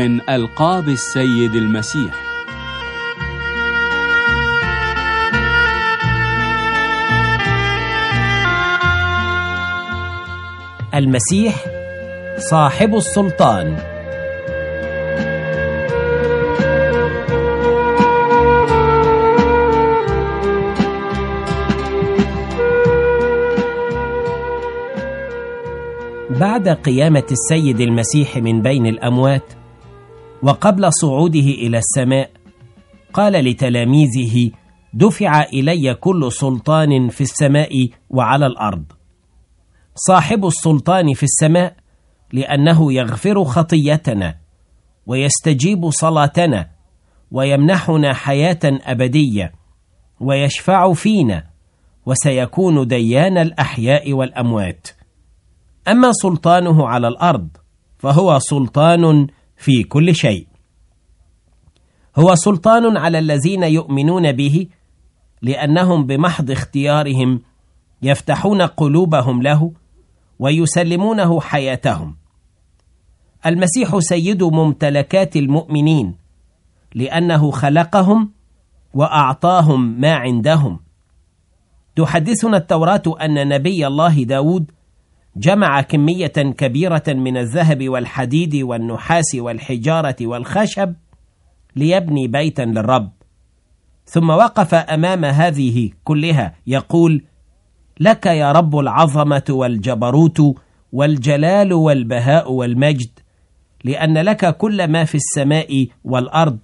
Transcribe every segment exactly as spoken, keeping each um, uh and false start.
من ألقاب السيد المسيح. المسيح صاحب السلطان. بعد قيامة السيد المسيح من بين الأموات وقبل صعوده إلى السماء، قال لتلاميذه: دفع إلي كل سلطان في السماء وعلى الأرض. صاحب السلطان في السماء لأنه يغفر خطيتنا ويستجيب صلاتنا ويمنحنا حياة أبدية ويشفع فينا، وسيكون ديان الأحياء والأموات. أما سلطانه على الأرض فهو سلطان في كل شيء. هو سلطان على الذين يؤمنون به، لأنهم بمحض اختيارهم يفتحون قلوبهم له ويسلمونه حياتهم. المسيح سيد ممتلكات المؤمنين، لأنه خلقهم وأعطاهم ما عندهم. تحدثنا التوراة أن نبي الله داود جمع كمية كبيرة من الذهب والحديد والنحاس والحجارة والخشب ليبني بيتا للرب، ثم وقف أمام هذه كلها يقول: لك يا رب العظمة والجبروت والجلال والبهاء والمجد، لأن لك كل ما في السماء والأرض.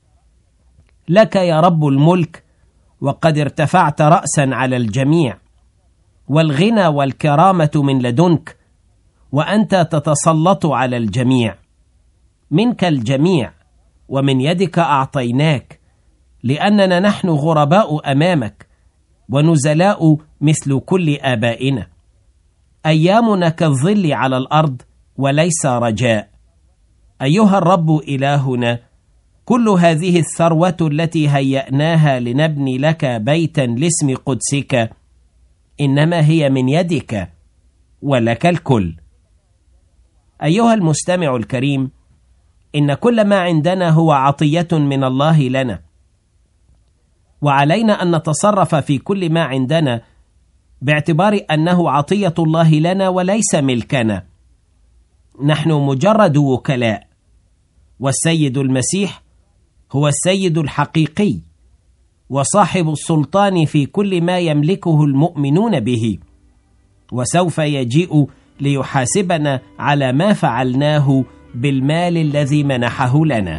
لك يا رب الملك، وقد ارتفعت رأسا على الجميع، والغنى والكرامة من لدنك، وأنت تتسلط على الجميع. منك الجميع ومن يدك أعطيناك، لأننا نحن غرباء أمامك ونزلاء مثل كل آبائنا. أيامنا كالظل على الأرض وليس رجاء. أيها الرب إلهنا، كل هذه الثروة التي هيأناها لنبني لك بيتا لاسم قدسك إنما هي من يدك، ولك الكل. أيها المستمع الكريم، إن كل ما عندنا هو عطية من الله لنا، وعلينا أن نتصرف في كل ما عندنا باعتبار أنه عطية الله لنا وليس ملكنا. نحن مجرد وكلاء، والسيد المسيح هو السيد الحقيقي وصاحب السلطان في كل ما يملكه المؤمنون به، وسوف يجيء ليحاسبنا على ما فعلناه بالمال الذي منحه لنا.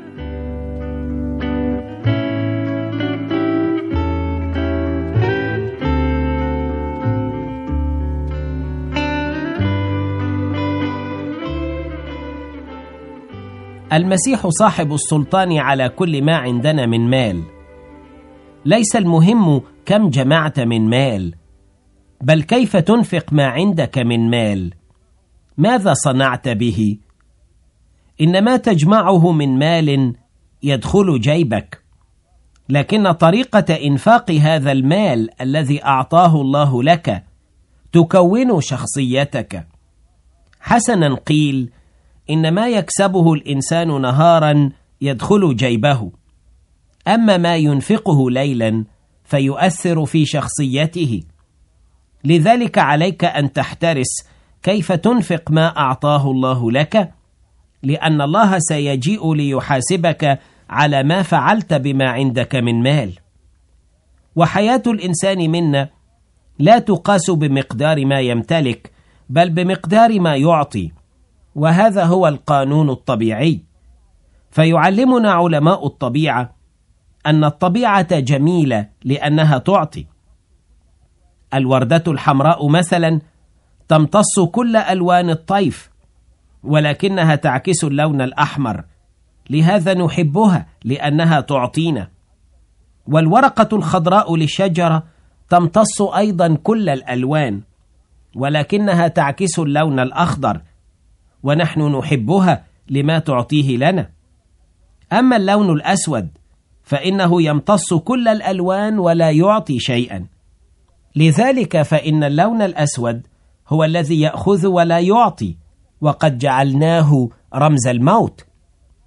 المسيح صاحب السلطان على كل ما عندنا من مال. ليس المهم كم جمعت من مال، بل كيف تنفق ما عندك من مال. ماذا صنعت به؟ إن ما تجمعه من مال يدخل جيبك، لكن طريقة إنفاق هذا المال الذي أعطاه الله لك تكون شخصيتك. حسنا قيل: إن ما يكسبه الإنسان نهارا يدخل جيبه، أما ما ينفقه ليلا فيؤثر في شخصيته. لذلك عليك أن تحترس كيف تنفق ما أعطاه الله لك، لأن الله سيجيء ليحاسبك على ما فعلت بما عندك من مال. وحياة الإنسان منا لا تقاس بمقدار ما يمتلك، بل بمقدار ما يعطي، وهذا هو القانون الطبيعي. فيعلمنا علماء الطبيعة أن الطبيعة جميلة لأنها تعطي. الوردة الحمراء مثلا تمتص كل ألوان الطيف، ولكنها تعكس اللون الأحمر، لهذا نحبها لأنها تعطينا. والورقة الخضراء للشجرة تمتص أيضا كل الألوان، ولكنها تعكس اللون الأخضر، ونحن نحبها لما تعطيه لنا. أما اللون الأسود فإنه يمتص كل الألوان ولا يعطي شيئا. لذلك فإن اللون الأسود هو الذي يأخذ ولا يعطي، وقد جعلناه رمز الموت.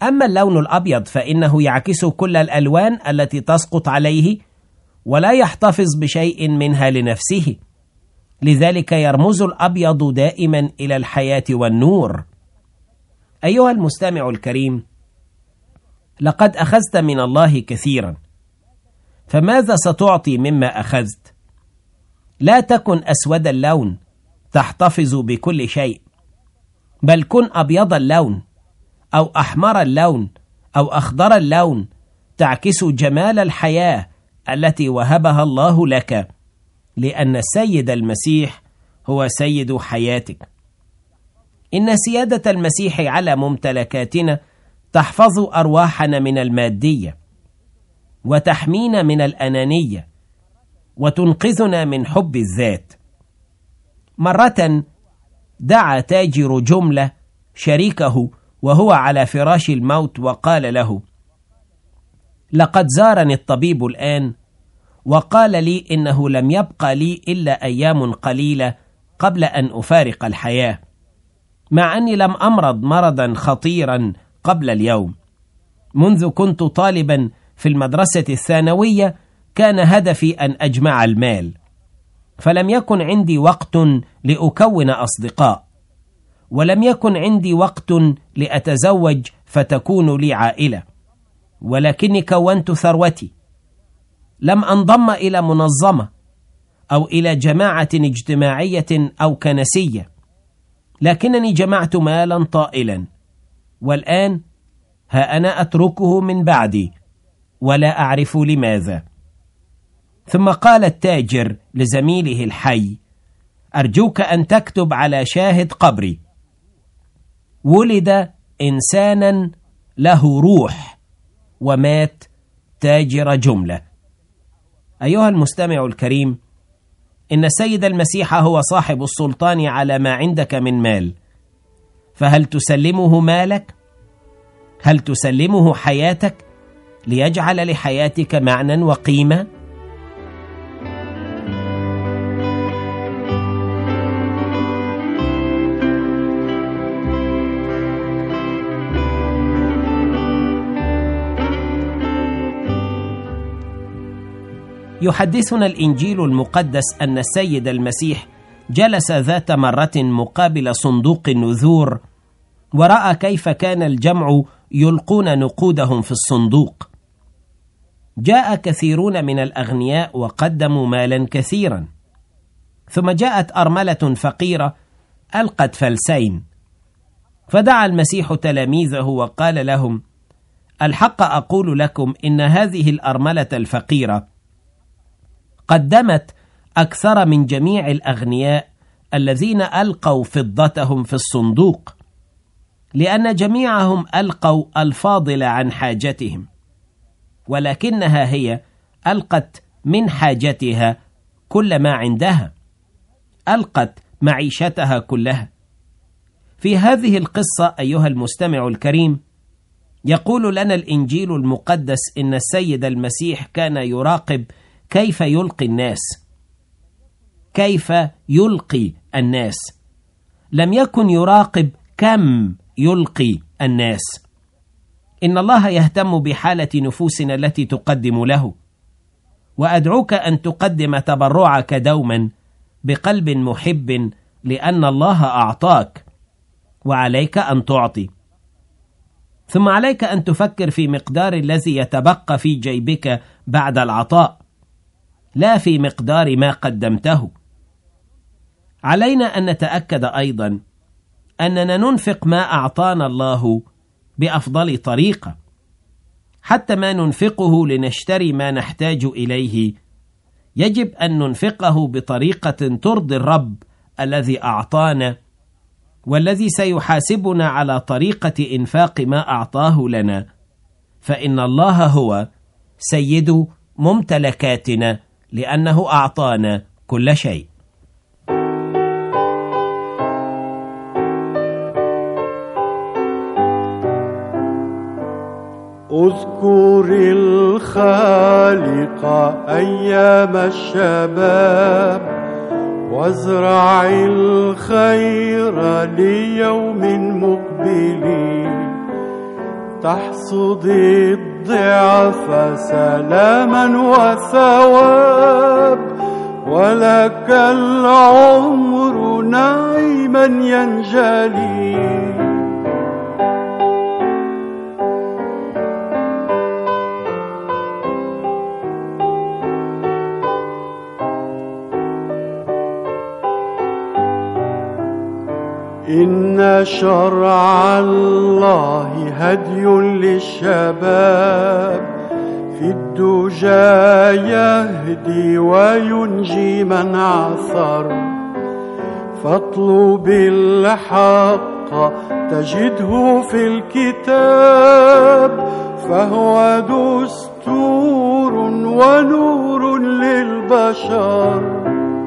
أما اللون الأبيض فإنه يعكس كل الألوان التي تسقط عليه ولا يحتفظ بشيء منها لنفسه، لذلك يرمز الأبيض دائما إلى الحياة والنور. أيها المستمع الكريم، لقد أخذت من الله كثيرا، فماذا ستعطي مما أخذت؟ لا تكن أسود اللون تحتفظ بكل شيء، بل كن أبيض اللون أو أحمر اللون أو أخضر اللون، تعكس جمال الحياة التي وهبها الله لك، لأن السيد المسيح هو سيد حياتك. إن سيادة المسيح على ممتلكاتنا تحفظ أرواحنا من المادية، وتحمينا من الأنانية، وتنقذنا من حب الذات. مرة دعا تاجر جملة شريكه وهو على فراش الموت وقال له: لقد زارني الطبيب الآن وقال لي إنه لم يبقى لي إلا أيام قليلة قبل أن أفارق الحياة، مع أني لم أمرض مرضا خطيرا قبل اليوم. منذ كنت طالبا في المدرسة الثانوية كان هدفي أن أجمع المال، فلم يكن عندي وقت لأكون أصدقاء، ولم يكن عندي وقت لأتزوج فتكون لي عائلة، ولكني كونت ثروتي. لم أنضم إلى منظمة أو إلى جماعة اجتماعية أو كنسية، لكنني جمعت مالا طائلا، والآن ها أنا أتركه من بعدي ولا أعرف لماذا. ثم قال التاجر لزميله الحي: أرجوك أن تكتب على شاهد قبري: ولد إنسانا له روح ومات تاجر جملة. أيها المستمع الكريم، إن السيد المسيح هو صاحب السلطان على ما عندك من مال، فهل تسلمه مالك؟ هل تسلمه حياتك ليجعل لحياتك معنى وقيمة؟ يحدثنا الإنجيل المقدس أن السيد المسيح جلس ذات مرة مقابل صندوق النذور، ورأى كيف كان الجمع يلقون نقودهم في الصندوق. جاء كثيرون من الأغنياء وقدموا مالا كثيرا، ثم جاءت أرملة فقيرة ألقت فلسين، فدعا المسيح تلاميذه وقال لهم: الحق أقول لكم إن هذه الأرملة الفقيرة قدمت أكثر من جميع الأغنياء الذين ألقوا فضتهم في الصندوق، لأن جميعهم ألقوا الفاضل عن حاجتهم، ولكنها هي ألقت من حاجتها كل ما عندها، ألقت معيشتها كلها. في هذه القصة أيها المستمع الكريم، يقول لنا الإنجيل المقدس إن السيد المسيح كان يراقب كيف يلقي الناس، كيف يلقي الناس، لم يكن يراقب كم يلقي الناس. إن الله يهتم بحالة نفوسنا التي تقدم له، وأدعوك أن تقدم تبرعك دوما بقلب محب، لأن الله أعطاك وعليك أن تعطي. ثم عليك أن تفكر في مقدار الذي يتبقى في جيبك بعد العطاء، لا في مقدار ما قدمته. علينا أن نتأكد أيضا أننا ننفق ما أعطانا الله بأفضل طريقة، حتى ما ننفقه لنشتري ما نحتاج إليه يجب أن ننفقه بطريقة ترضي الرب الذي أعطانا، والذي سيحاسبنا على طريقة إنفاق ما أعطاه لنا، فإن الله هو سيد ممتلكاتنا، لأنه أعطانا كل شيء. اذكر الخالق أيام الشباب، وازرع الخير ليوم مقبل، تحصد الضعف سلاما وثواب، ولك العمر نعيما ينجلي. إن شرع الله هدي للشباب، في الدجى يهدي وينجي من عثر. فاطلب الحق تجده في الكتاب، فهو دستور ونور للبشر.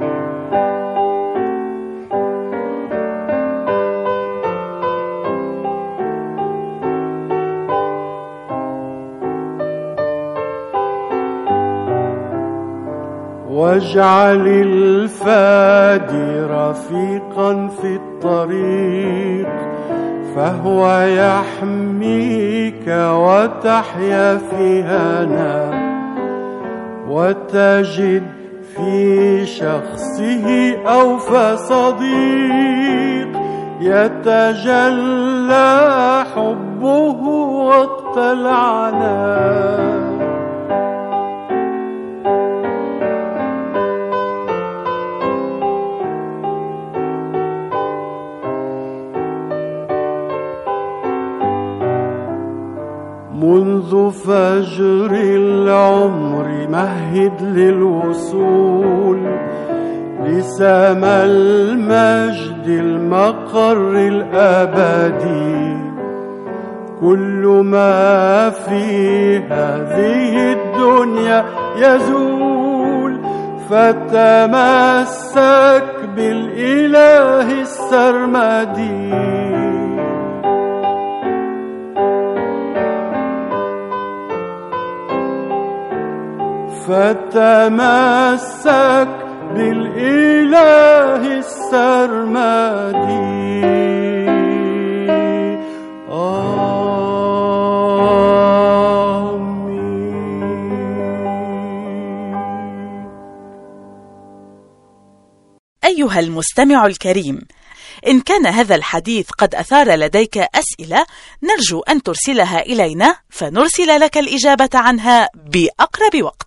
واجعل الفادي رفيقا في الطريق، فهو يحميك وتحيا في هنا، وتجد في شخصه أوفى صديق، يتجلى حبه وقت العناء. منذ فجر العمر مهد للوصول لسما المجد المقر الأبدي. كل ما في هذه الدنيا يزول، فتمسك بالإله السرمدي. فتمسك بالإله السرمدي. أيها المستمع الكريم، إن كان هذا الحديث قد أثار لديك أسئلة، نرجو أن ترسلها إلينا فنرسل لك الإجابة عنها بأقرب وقت.